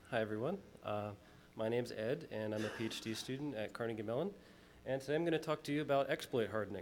Hi, everyone. My name's Ed, and I'm a PhD student at Carnegie Mellon. And today I'm going to talk to you about exploit hardening.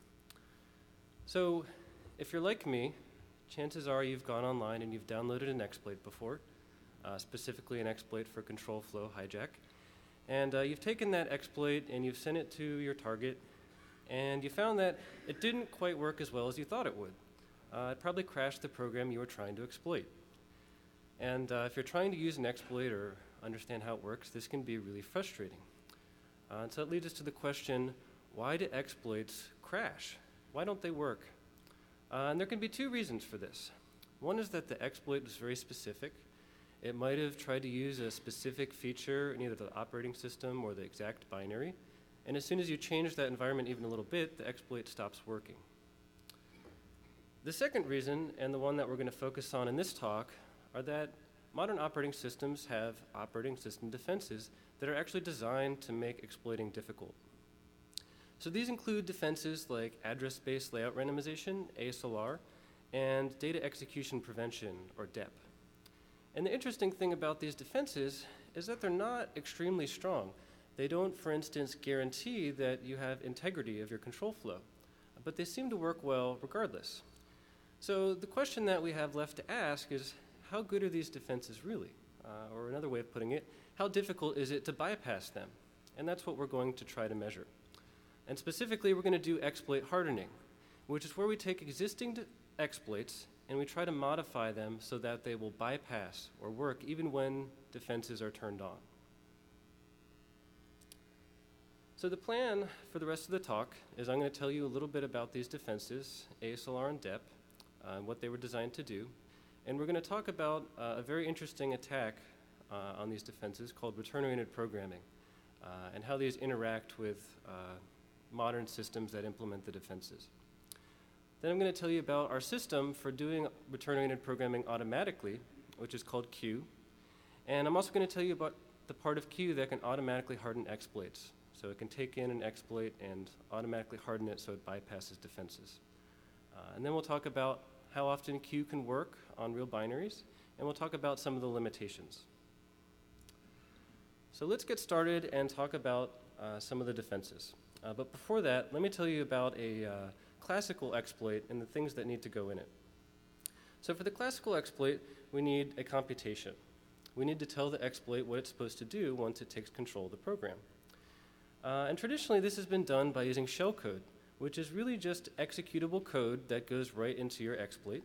So, if you're like me, chances are you've gone online and you've downloaded an exploit before, specifically an exploit for control flow hijack. And you've taken that exploit and you've sent it to your target, and you found that it didn't quite work as well as you thought it would. It probably crashed the program you were trying to exploit. And if you're trying to use an exploit or understand how it works, this can be really frustrating. And so it leads us to the question, why do exploits crash? Why don't they work? And there can be two reasons for this. One is that the exploit was very specific. It might have tried to use a specific feature in either the operating system or the exact binary. And as soon as you change that environment even a little bit, the exploit stops working. The second reason, and the one that we're going to focus on in this talk, are that modern operating systems have operating system defenses that are actually designed to make exploiting difficult. So these include defenses like address space layout randomization, ASLR, and data execution prevention, or DEP. And the interesting thing about these defenses is that they're not extremely strong. They don't, for instance, guarantee that you have integrity of your control flow, but they seem to work well regardless. So the question that we have left to ask is, how good are these defenses really? Or another way of putting it, how difficult is it to bypass them? And that's what we're going to try to measure. And specifically, we're going to do exploit hardening, which is where we take existing exploits and we try to modify them so that they will bypass or work even when defenses are turned on. So the plan for the rest of the talk is I'm going to tell you a little bit about these defenses, ASLR and DEP, and what they were designed to do. And we're going to talk about a very interesting attack on these defenses called return-oriented programming and how these interact with modern systems that implement the defenses. Then I'm going to tell you about our system for doing return-oriented programming automatically, which is called Q. And I'm also going to tell you about the part of Q that can automatically harden exploits. So it can take in an exploit and automatically harden it so it bypasses defenses. And then we'll talk about how often Q can work on real binaries, and we'll talk about some of the limitations. So let's get started and talk about some of the defenses. But before that, let me tell you about a classical exploit and the things that need to go in it. So for the classical exploit, we need a computation. We need to tell the exploit what it's supposed to do once it takes control of the program. And traditionally, this has been done by using shellcode, which is really just executable code that goes right into your exploit.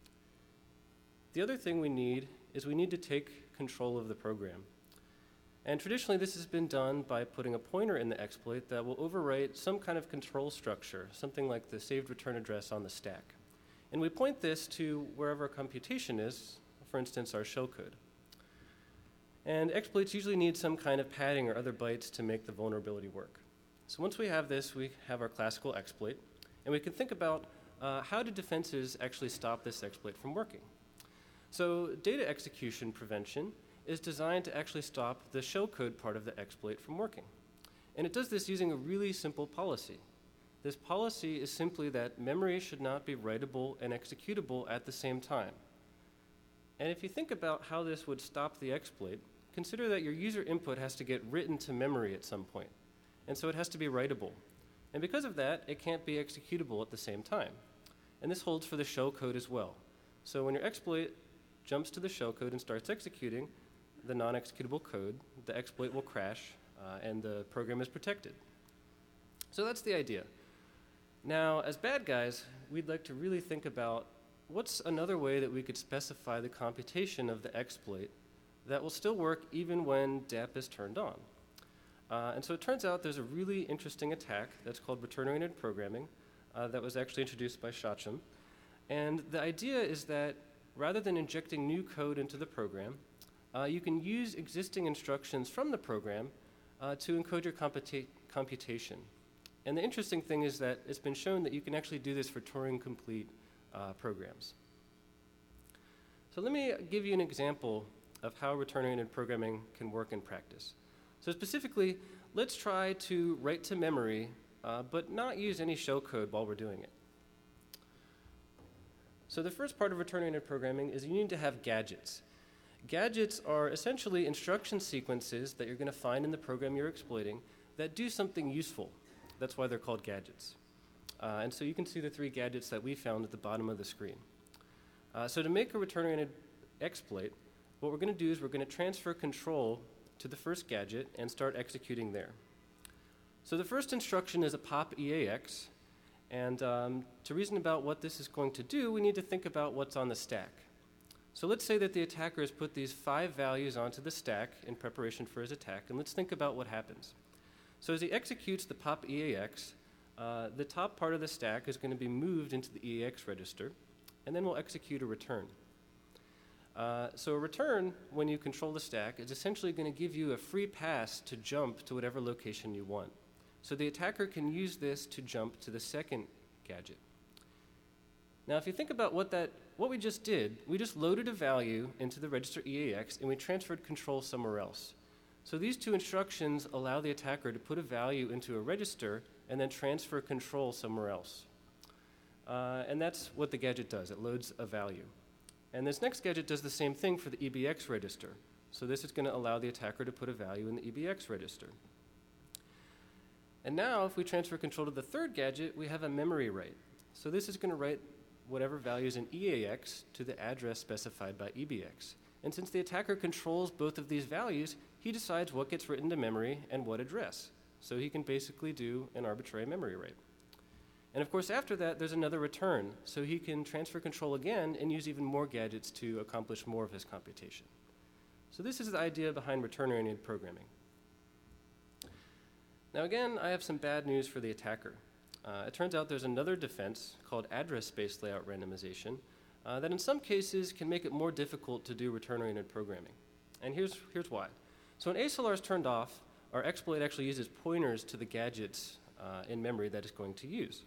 The other thing we need is we need to take control of the program. And traditionally, this has been done by putting a pointer in the exploit that will overwrite some kind of control structure, something like the saved return address on the stack. And we point this to wherever a computation is, for instance, our shellcode. And exploits usually need some kind of padding or other bytes to make the vulnerability work. So once we have this, we have our classical exploit, and we can think about how do defenses actually stop this exploit from working. So data execution prevention is designed to actually stop the shellcode part of the exploit from working. And it does this using a really simple policy. This policy is simply that memory should not be writable and executable at the same time. And if you think about how this would stop the exploit, consider that your user input has to get written to memory at some point. And so it has to be writable. And because of that, it can't be executable at the same time. And this holds for the shellcode as well. So when your exploit jumps to the shellcode and starts executing the non-executable code, the exploit will crash and the program is protected. So that's the idea. Now, as bad guys, we'd like to really think about what's another way that we could specify the computation of the exploit that will still work even when DEP is turned on. And so it turns out there's a really interesting attack that's called return-oriented programming that was actually introduced by Shacham. And the idea is that rather than injecting new code into the program, you can use existing instructions from the program to encode your computation. And the interesting thing is that it's been shown that you can actually do this for Turing-complete programs. So let me give you an example of how return-oriented programming can work in practice. So specifically, let's try to write to memory, but not use any shellcode while we're doing it. So the first part of return-oriented programming is you need to have gadgets. Gadgets are essentially instruction sequences that you're going to find in the program you're exploiting that do something useful. That's why they're called gadgets. And so you can see the three gadgets that we found at the bottom of the screen. So to make a return-oriented exploit, what we're going to do is we're going to transfer control to the first gadget and start executing there. So the first instruction is a pop EAX, and to reason about what this is going to do, we need to think about what's on the stack. So let's say that the attacker has put these 5 values onto the stack in preparation for his attack, and let's think about what happens. So as he executes the pop EAX, the top part of the stack is going to be moved into the EAX register, and then we'll execute a return. So a return, when you control the stack, is essentially going to give you a free pass to jump to whatever location you want. So the attacker can use this to jump to the second gadget. Now, if you think about what we just did, we just loaded a value into the register EAX, and we transferred control somewhere else. So these two instructions allow the attacker to put a value into a register and then transfer control somewhere else. And that's what the gadget does. It loads a value. And this next gadget does the same thing for the EBX register. So this is going to allow the attacker to put a value in the EBX register. And now, if we transfer control to the third gadget, we have a memory write. So this is going to write whatever values in EAX to the address specified by EBX. And since the attacker controls both of these values, he decides what gets written to memory and what address. So he can basically do an arbitrary memory write. And of course, after that, there's another return. So he can transfer control again and use even more gadgets to accomplish more of his computation. So this is the idea behind return-oriented programming. Now again, I have some bad news for the attacker. It turns out there's another defense called address space layout randomization that in some cases can make it more difficult to do return-oriented programming. And here's why. So when ASLR is turned off, our exploit actually uses pointers to the gadgets in memory that it's going to use.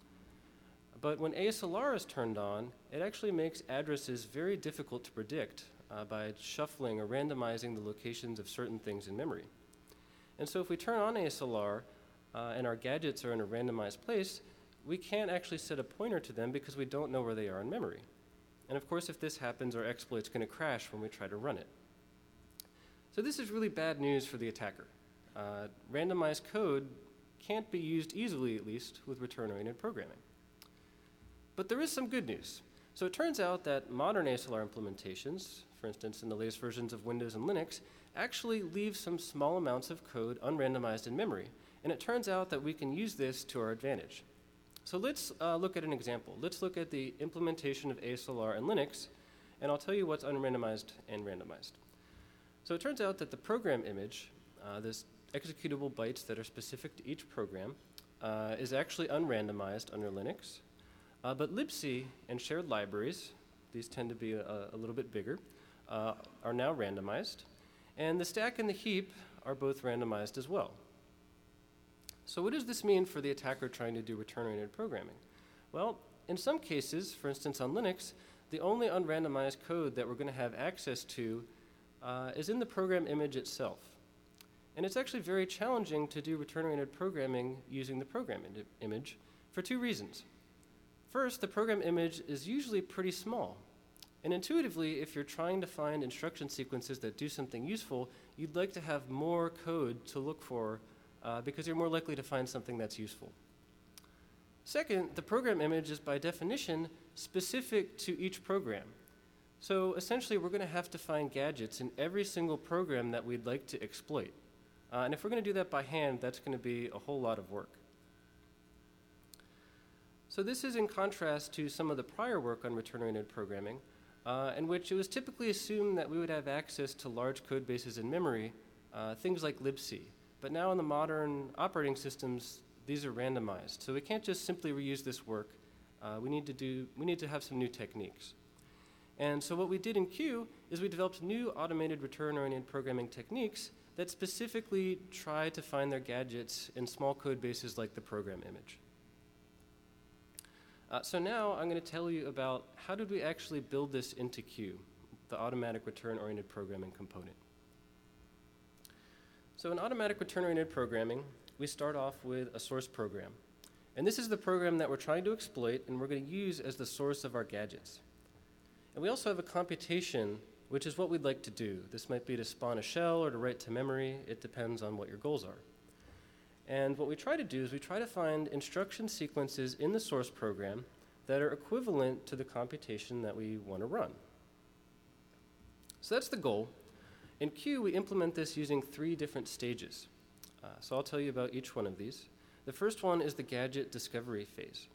But when ASLR is turned on, it actually makes addresses very difficult to predict by shuffling or randomizing the locations of certain things in memory. And so if we turn on ASLR and our gadgets are in a randomized place, we can't actually set a pointer to them because we don't know where they are in memory. And of course, if this happens, our exploit's going to crash when we try to run it. So this is really bad news for the attacker. Randomized code can't be used easily, at least, with return-oriented programming. But there is some good news. So it turns out that modern ASLR implementations, for instance, in the latest versions of Windows and Linux, actually leave some small amounts of code unrandomized in memory. And it turns out that we can use this to our advantage. So let's look at an example. Let's look at the implementation of ASLR in Linux, and I'll tell you what's unrandomized and randomized. So it turns out that the program image, this executable bytes that are specific to each program, is actually unrandomized under Linux. But libc and shared libraries, these tend to be a little bit bigger, are now randomized. And the stack and the heap are both randomized as well. So what does this mean for the attacker trying to do return-oriented programming? Well, in some cases, for instance on Linux, the only unrandomized code that we're going to have access to is in the program image itself. And it's actually very challenging to do return-oriented programming using the program image for two reasons. First, the program image is usually pretty small. And intuitively, if you're trying to find instruction sequences that do something useful, you'd like to have more code to look for because you're more likely to find something that's useful. Second, the program image is by definition specific to each program. So essentially, we're going to have to find gadgets in every single program that we'd like to exploit. And if we're going to do that by hand, that's going to be a whole lot of work. So this is in contrast to some of the prior work on return-oriented programming, in which it was typically assumed that we would have access to large code bases in memory, things like libc. But now in the modern operating systems, these are randomized. So we can't just simply reuse this work. We need to have some new techniques. And so what we did in Q is we developed new automated return-oriented programming techniques that specifically try to find their gadgets in small code bases like the program image. So now I'm going to tell you about how did we actually build this into Q, the automatic return-oriented programming component. So in automatic return-oriented programming, we start off with a source program. And this is the program that we're trying to exploit and we're going to use as the source of our gadgets. And we also have a computation which is what we'd like to do. This might be to spawn a shell or to write to memory. It depends on what your goals are. And what we try to do is we try to find instruction sequences in the source program that are equivalent to the computation that we want to run. So that's the goal. In Q, we implement this using 3 different stages. So I'll tell you about each one of these. The first one is the gadget discovery phase.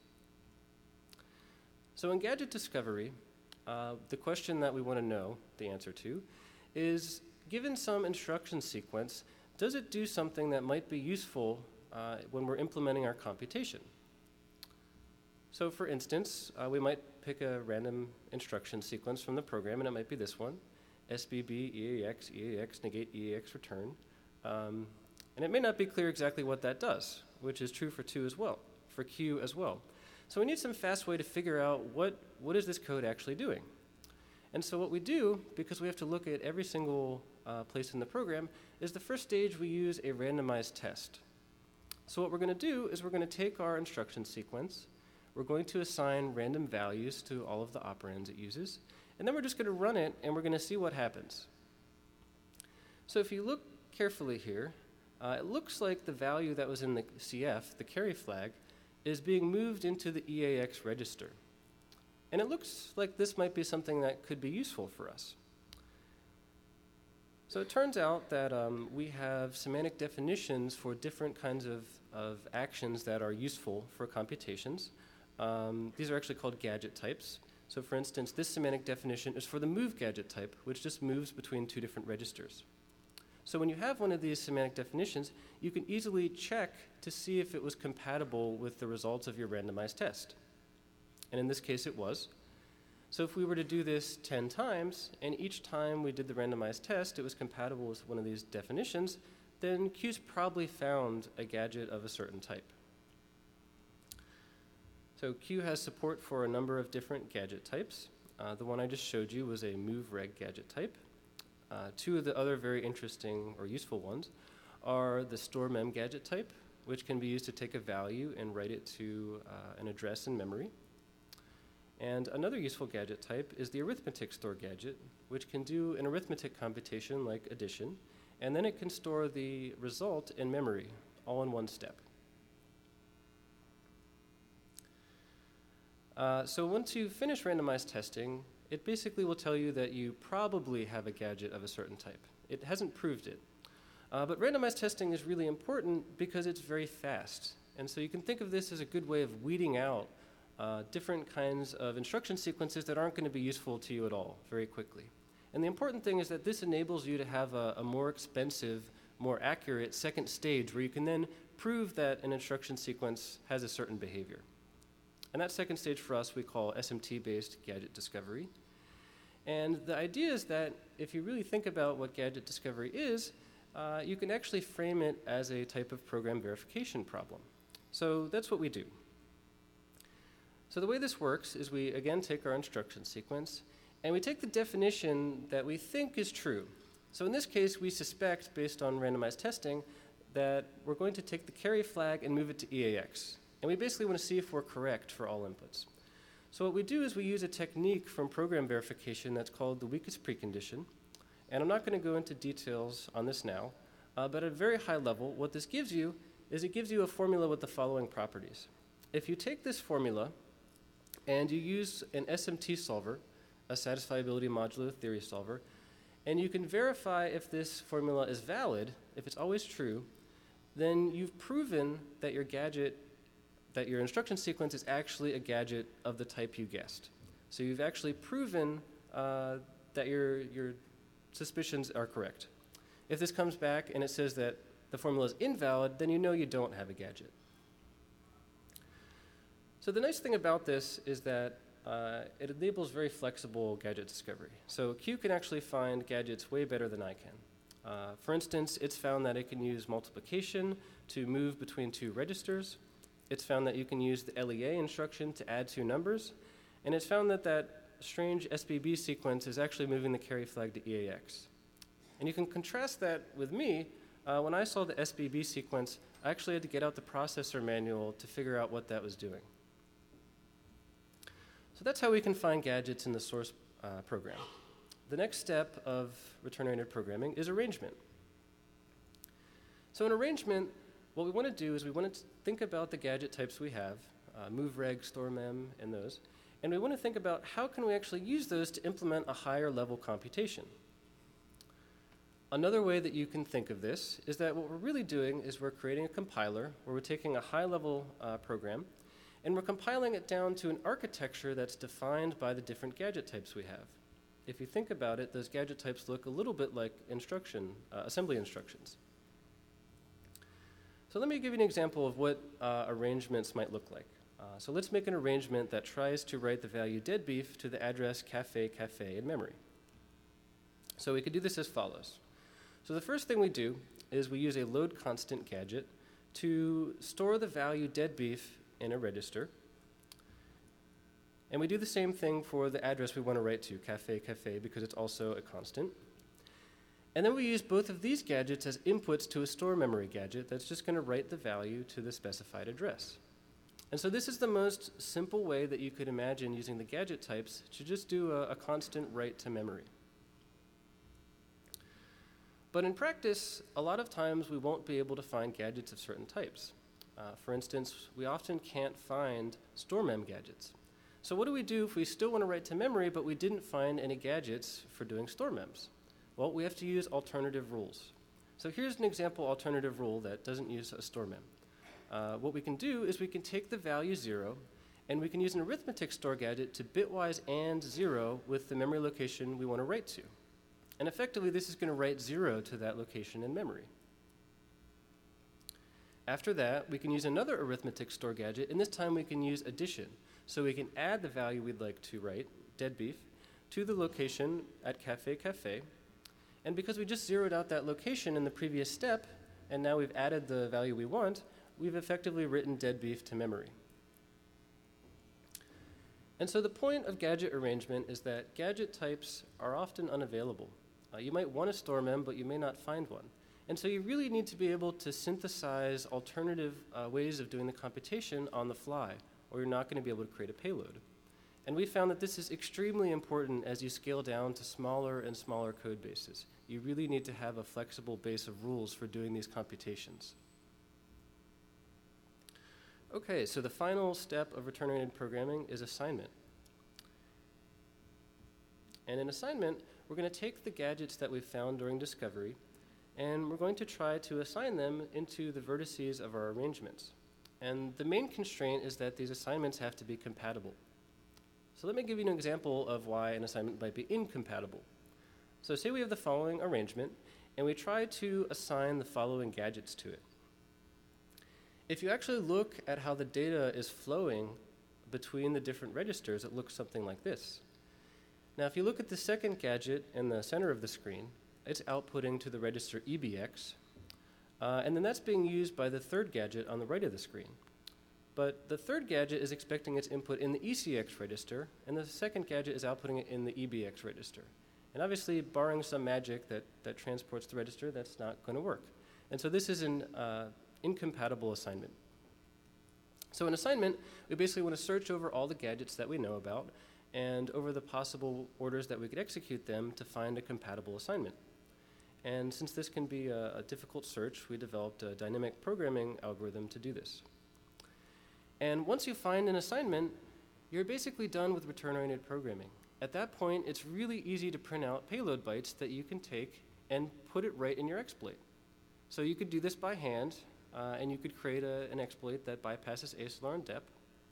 So in gadget discovery, the question that we want to know the answer to is, given some instruction sequence, does it do something that might be useful when we're implementing our computation? So for instance, we might pick a random instruction sequence from the program, and it might be this one, SBB, EAX, EAX, negate, EAX, return. And it may not be clear exactly what that does, which is true for Q as well. So we need some fast way to figure out what is this code actually doing. And so what we do, because we have to look at every single place in the program, is the first stage we use a randomized test. So what we're going to do is we're going to take our instruction sequence, we're going to assign random values to all of the operands it uses, and then we're just going to run it and we're going to see what happens. So if you look carefully here, it looks like the value that was in the CF, the carry flag, is being moved into the EAX register. And it looks like this might be something that could be useful for us. So it turns out that we have semantic definitions for different kinds of actions that are useful for computations. These are actually called gadget types. So for instance, this semantic definition is for the move gadget type, which just moves between 2 different registers. So when you have one of these semantic definitions, you can easily check to see if it was compatible with the results of your randomized test. And in this case, it was. So if we were to do this 10 times, and each time we did the randomized test, it was compatible with one of these definitions, then Q's probably found a gadget of a certain type. So Q has support for a number of different gadget types. The one I just showed you was a movereg gadget type. 2 of the other very interesting or useful ones are the store mem gadget type, which can be used to take a value and write it to an address in memory. And another useful gadget type is the arithmetic store gadget, which can do an arithmetic computation like addition, and then it can store the result in memory, all in one step. So once you finish randomized testing, it basically will tell you that you probably have a gadget of a certain type. It hasn't proved it. But randomized testing is really important because it's very fast. And so you can think of this as a good way of weeding out different kinds of instruction sequences that aren't going to be useful to you at all very quickly. And the important thing is that this enables you to have a more expensive, more accurate second stage where you can then prove that an instruction sequence has a certain behavior. And that second stage for us we call SMT-based gadget discovery. And the idea is that if you really think about what gadget discovery is, you can actually frame it as a type of program verification problem. So that's what we do. So the way this works is we again take our instruction sequence and we take the definition that we think is true. So in this case, we suspect, based on randomized testing, that we're going to take the carry flag and move it to EAX. And we basically want to see if we're correct for all inputs. So what we do is we use a technique from program verification that's called the weakest precondition. And I'm not going to go into details on this now, but at a very high level, what this gives you is it gives you a formula with the following properties. If you take this formula and you use an SMT solver, a satisfiability modulo theory solver, and you can verify if this formula is valid, if it's always true, then you've proven that your instruction sequence is actually a gadget of the type you guessed. So you've actually proven that your suspicions are correct. If this comes back and it says that the formula is invalid, then you know you don't have a gadget. So the nice thing about this is that it enables very flexible gadget discovery. So Q can actually find gadgets way better than I can. For instance, it's found that it can use multiplication to move between 2 registers. It's found that you can use the LEA instruction to add 2 numbers. And it's found that that strange SBB sequence is actually moving the carry flag to EAX. And you can contrast that with me. When I saw the SBB sequence, I actually had to get out the processor manual to figure out what that was doing. So that's how we can find gadgets in the source program. the next step of return-oriented programming is arrangement. So in arrangement, what we want to do is we want to think about the gadget types we have, move, reg, store, mem, and those, and we want to think about how can we actually use those to implement a higher level computation. Another way that you can think of this is that what we're really doing is we're creating a compiler where we're taking a high-level program and we're compiling it down to an architecture that's defined by the different gadget types we have. If you think about it, those gadget types look a little bit like assembly instructions. So let me give you an example of what arrangements might look like. So let's make an arrangement that tries to write the value dead beef to the address cafe in memory. So we could do this as follows. So the first thing we do is we use a load constant gadget to store the value dead beef in a register. And we do the same thing for the address we want to write to, cafe, because it's also a constant. And then we use both of these gadgets as inputs to a store memory gadget that's just going to write the value to the specified address. And so this is the most simple way that you could imagine using the gadget types to just do a constant write to memory. But in practice, a lot of times we won't be able to find gadgets of certain types. For instance, we often can't find store mem gadgets. So what do we do if we still want to write to memory, but we didn't find any gadgets for doing store mems? Well, we have to use alternative rules. So here's an example alternative rule that doesn't use a store mem. What we can do is we can take the value 0, and we can use an arithmetic store gadget to bitwise AND 0 with the memory location we want to write to. And effectively, this is going to write 0 to that location in memory. After that, we can use another arithmetic store gadget, and this time we can use addition. So we can add the value we'd like to write, dead beef, to the location at cafe. And because we just zeroed out that location in the previous step, and now we've added the value we want, we've effectively written dead beef to memory. And so the point of gadget arrangement is that gadget types are often unavailable. You might want a store mem, but you may not find one. And so you really need to be able to synthesize alternative ways of doing the computation on the fly, or you're not going to be able to create a payload. And we found that this is extremely important as you scale down to smaller and smaller code bases. You really need to have a flexible base of rules for doing these computations. Okay, so the final step of return-oriented programming is assignment. And in assignment, we're going to take the gadgets that we found during discovery, and we're going to try to assign them into the vertices of our arrangements. And the main constraint is that these assignments have to be compatible. So let me give you an example of why an assignment might be incompatible. So say we have the following arrangement, and we try to assign the following gadgets to it. If you actually look at how the data is flowing between the different registers, it looks something like this. Now, if you look at the second gadget in the center of the screen, it's outputting to the register EBX, and then that's being used by the third gadget on the right of the screen. But the third gadget is expecting its input in the ECX register, and the second gadget is outputting it in the EBX register. And obviously, barring some magic that transports the register, that's not going to work. And so this is an incompatible assignment. So in assignment, we basically want to search over all the gadgets that we know about and over the possible orders that we could execute them to find a compatible assignment. And since this can be a difficult search, we developed a dynamic programming algorithm to do this. And once you find an assignment, you're basically done with return-oriented programming. At that point, it's really easy to print out payload bytes that you can take and put it right in your exploit. So you could do this by hand, and you could create an exploit that bypasses ASLR and DEP.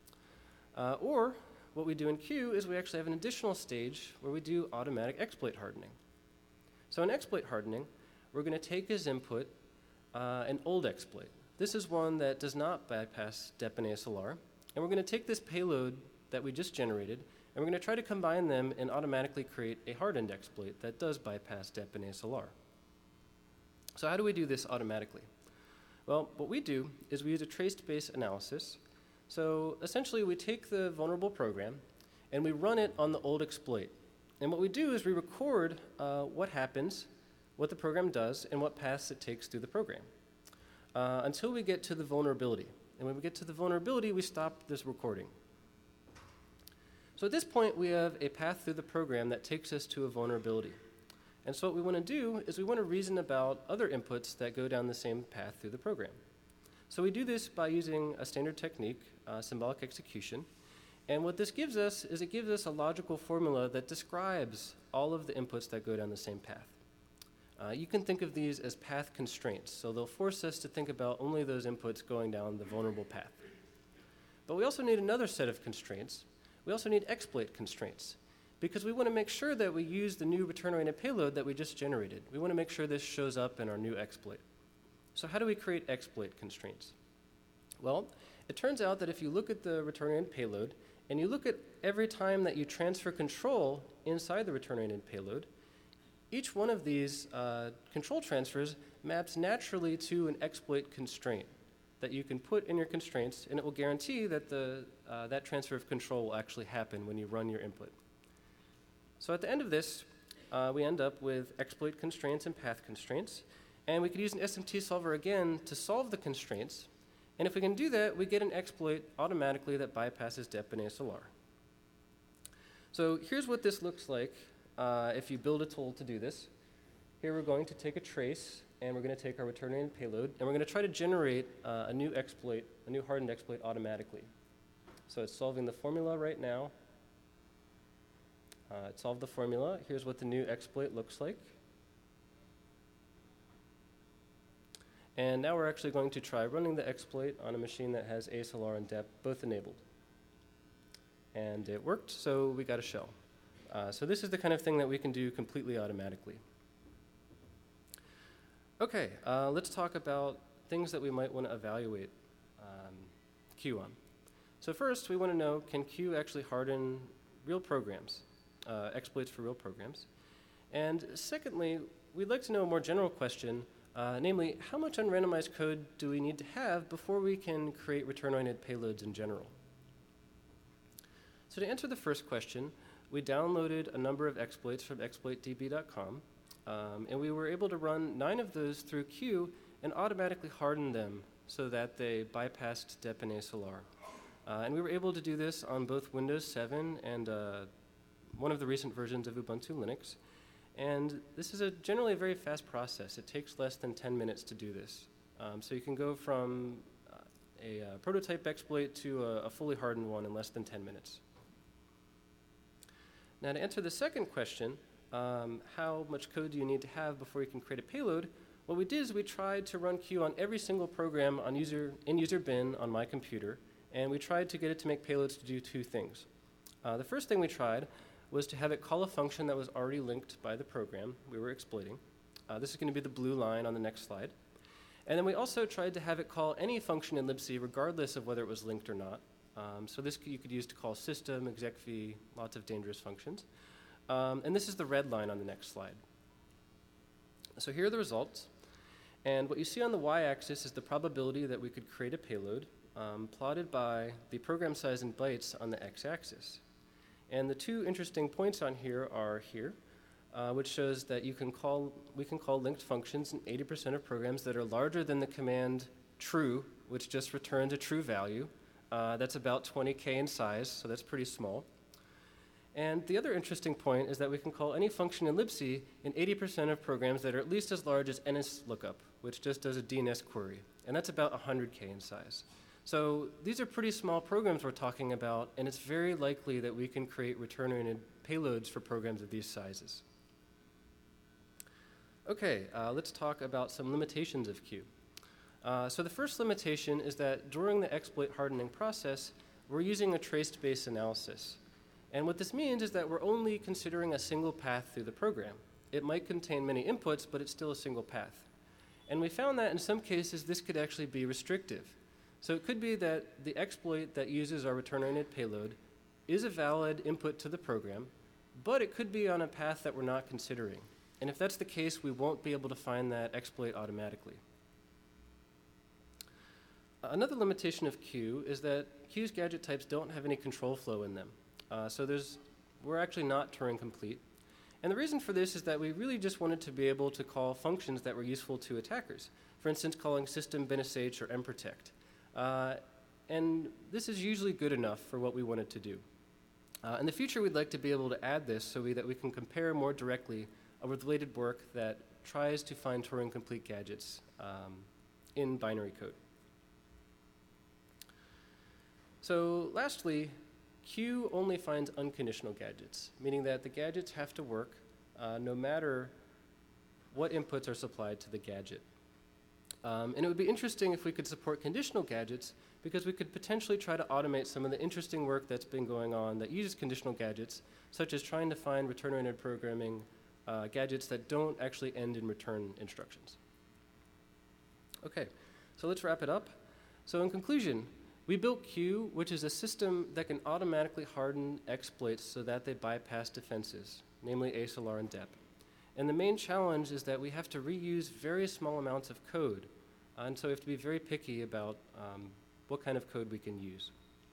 Or what we do in Q is we actually have an additional stage where we do automatic exploit hardening. So in exploit hardening, we're going to take as input an old exploit. This is one that does not bypass DEP and ASLR, and we're going to take this payload that we just generated, and we're going to try to combine them and automatically create a hardened exploit that does bypass DEP and ASLR. So how do we do this automatically? Well, what we do is we use a trace-based analysis. So essentially, we take the vulnerable program, and we run it on the old exploit. And what we do is we record what happens, what the program does, and what paths it takes through the program until we get to the vulnerability. And when we get to the vulnerability, we stop this recording. So at this point, we have a path through the program that takes us to a vulnerability. And so what we want to do is we want to reason about other inputs that go down the same path through the program. So we do this by using a standard technique, symbolic execution. And what this gives us is it gives us a logical formula that describes all of the inputs that go down the same path. You can think of these as path constraints. So they'll force us to think about only those inputs going down the vulnerable path. But we also need another set of constraints. We also need exploit constraints, because we want to make sure that we use the new return-oriented payload that we just generated. We want to make sure this shows up in our new exploit. So how do we create exploit constraints? Well, it turns out that if you look at the return-oriented payload, and you look at every time that you transfer control inside the return-oriented payload, each one of these control transfers maps naturally to an exploit constraint that you can put in your constraints, and it will guarantee that that transfer of control will actually happen when you run your input. So at the end of this, we end up with exploit constraints and path constraints, and we could use an SMT solver again to solve the constraints, and if we can do that, we get an exploit automatically that bypasses DEP and ASLR. So here's what this looks like if you build a tool to do this. Here we're going to take a trace, and we're going to take our return-oriented payload, and we're going to try to generate a new exploit, a new hardened exploit automatically. So it's solving the formula right now. It solved the formula. Here's what the new exploit looks like. And now we're actually going to try running the exploit on a machine that has ASLR and DEP both enabled. And it worked, so we got a shell. So this is the kind of thing that we can do completely automatically. Okay, let's talk about things that we might want to evaluate Q on. So first, we want to know, can Q actually harden real programs, exploits for real programs? And secondly, we'd like to know a more general question, namely, how much unrandomized code do we need to have before we can create return-oriented payloads in general? So to answer the first question, we downloaded a number of exploits from exploitdb.com, and we were able to run 9 of those through Q and automatically harden them so that they bypassed DEP and ASLR. And we were able to do this on both Windows 7 and one of the recent versions of Ubuntu Linux. And this is generally a very fast process. It takes less than 10 minutes to do this. So you can go from a prototype exploit to a fully hardened one in less than 10 minutes. Now to answer the second question, how much code do you need to have before you can create a payload? What we did is we tried to run Q on every single program on in user bin on my computer, and we tried to get it to make payloads to do 2 things. The first thing we tried was to have it call a function that was already linked by the program we were exploiting. This is going to be the blue line on the next slide. And then we also tried to have it call any function in libc regardless of whether it was linked or not. So this you could use to call system, execv, lots of dangerous functions. And this is the red line on the next slide. So here are the results. And what you see on the y-axis is the probability that we could create a payload, plotted by the program size in bytes on the x-axis. And the 2 interesting points on here are here, which shows that we can call linked functions in 80% of programs that are larger than the command true, which just returns a true value. That's about 20K in size, so that's pretty small. And the other interesting point is that we can call any function in libc in 80% of programs that are at least as large as NSLOOKUP, which just does a DNS query. And that's about 100K in size. So these are pretty small programs we're talking about, and it's very likely that we can create return-oriented payloads for programs of these sizes. Okay, let's talk about some limitations of Q. So the first limitation is that during the exploit hardening process, we're using a trace-based analysis. And what this means is that we're only considering a single path through the program. It might contain many inputs, but it's still a single path. And we found that in some cases, this could actually be restrictive. So it could be that the exploit that uses our return-oriented payload is a valid input to the program, but it could be on a path that we're not considering. And if that's the case, we won't be able to find that exploit automatically. Another limitation of Q is that Q's gadget types don't have any control flow in them. So we're actually not Turing complete. And the reason for this is that we really just wanted to be able to call functions that were useful to attackers. For instance, calling system binsh or mprotect. And this is usually good enough for what we wanted to do. In the future, we'd like to be able to add this so that we can compare more directly with related work that tries to find Turing-complete gadgets in binary code. So lastly, Q only finds unconditional gadgets, meaning that the gadgets have to work no matter what inputs are supplied to the gadget. And it would be interesting if we could support conditional gadgets, because we could potentially try to automate some of the interesting work that's been going on that uses conditional gadgets, such as trying to find return-oriented programming gadgets that don't actually end in return instructions. Okay, so let's wrap it up. So in conclusion, we built Q, which is a system that can automatically harden exploits so that they bypass defenses, namely ASLR and DEP. And the main challenge is that we have to reuse very small amounts of code, and so we have to be very picky about what kind of code we can use.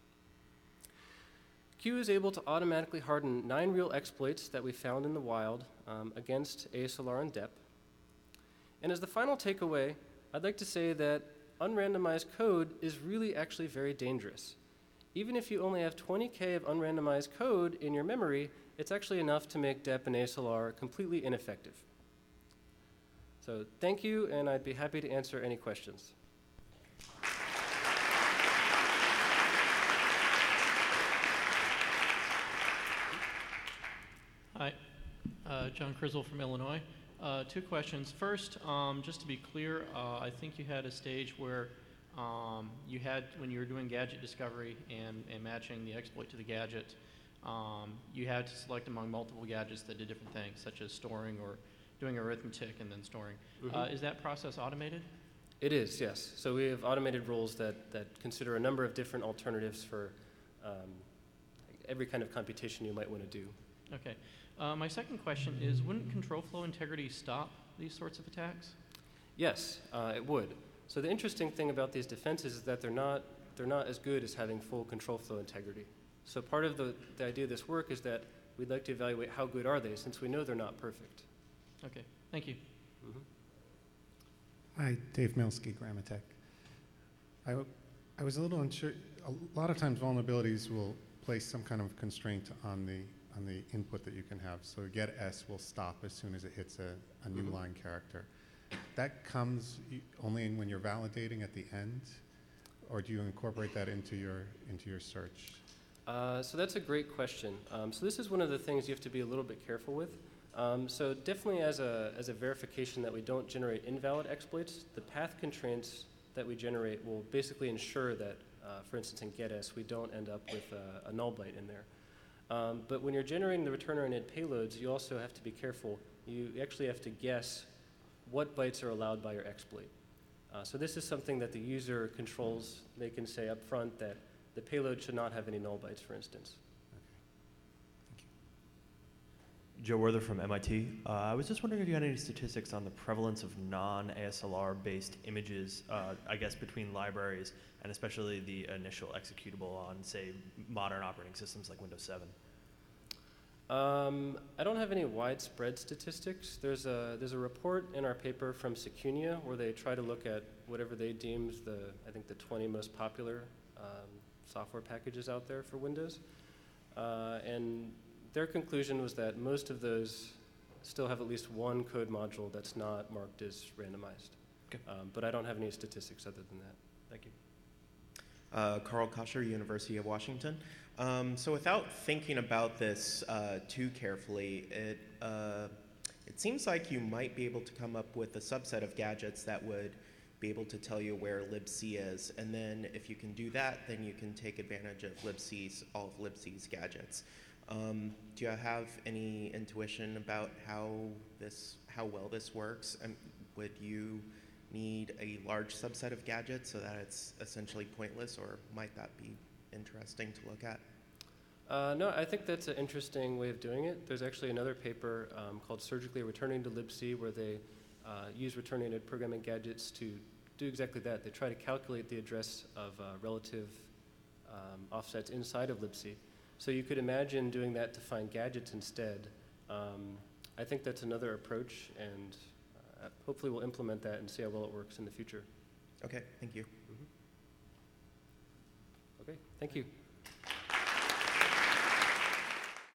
Q is able to automatically harden 9 real exploits that we found in the wild against ASLR and DEP. And as the final takeaway, I'd like to say that unrandomized code is really actually very dangerous. Even if you only have 20K of unrandomized code in your memory, it's actually enough to make DEP and ASLR completely ineffective. So thank you, and I'd be happy to answer any questions. Hi, John Crizzle from Illinois. 2 questions. First, just to be clear, I think you had a stage where you had, when you were doing gadget discovery and matching the exploit to the gadget, you had to select among multiple gadgets that did different things, such as storing or doing arithmetic and then storing. Is that process automated? It is, yes. So we have automated rules that consider a number of different alternatives for every kind of computation you might want to do. Okay. My second question is, wouldn't control flow integrity stop these sorts of attacks? Yes, it would. So the interesting thing about these defenses is that they're not as good as having full control flow integrity. So part of the idea of this work is that we'd like to evaluate how good are they, since we know they're not perfect. Okay, thank you. Hi, Dave Milski, Grammatech. I was a little unsure. A lot of times vulnerabilities will place some kind of constraint on the input that you can have. So get S will stop as soon as it hits a new line character. That comes only when you're validating at the end, or do you incorporate that into your search? So that's a great question. So this is one of the things you have to be a little bit careful with. So definitely as a verification that we don't generate invalid exploits, the path constraints that we generate will basically ensure that, for instance, in getS, we don't end up with a null byte in there. But when you're generating the return-oriented payloads, you also have to be careful. You actually have to guess what bytes are allowed by your exploit. So this is something that the user controls. They can say up front that the payload should not have any null bytes, for instance. Joe Werther from MIT. I was just wondering if you had any statistics on the prevalence of non-ASLR-based images, I guess, between libraries, and especially the initial executable on, say, modern operating systems like Windows 7. I don't have any widespread statistics. There's a report in our paper from Secunia where they try to look at whatever they deem I think the 20 most popular software packages out there for Windows. And their conclusion was that most of those still have at least one code module that's not marked as randomized. Okay. But I don't have any statistics other than that. Thank you. Carl Kosher, University of Washington. So without thinking about this too carefully, it seems like you might be able to come up with a subset of gadgets that would be able to tell you where libc is. And then if you can do that, then you can take advantage of all of libc's gadgets. Do you have any intuition about how well this works? Would you need a large subset of gadgets so that it's essentially pointless, or might that be interesting to look at? No, I think that's an interesting way of doing it. There's actually another paper called Surgically Returning to libc where they use return-oriented programming gadgets to do exactly that. They try to calculate the address of relative offsets inside of libc. So you could imagine doing that to find gadgets instead. I think that's another approach, and hopefully we'll implement that and see how well it works in the future. Okay, thank you. Okay, thank you.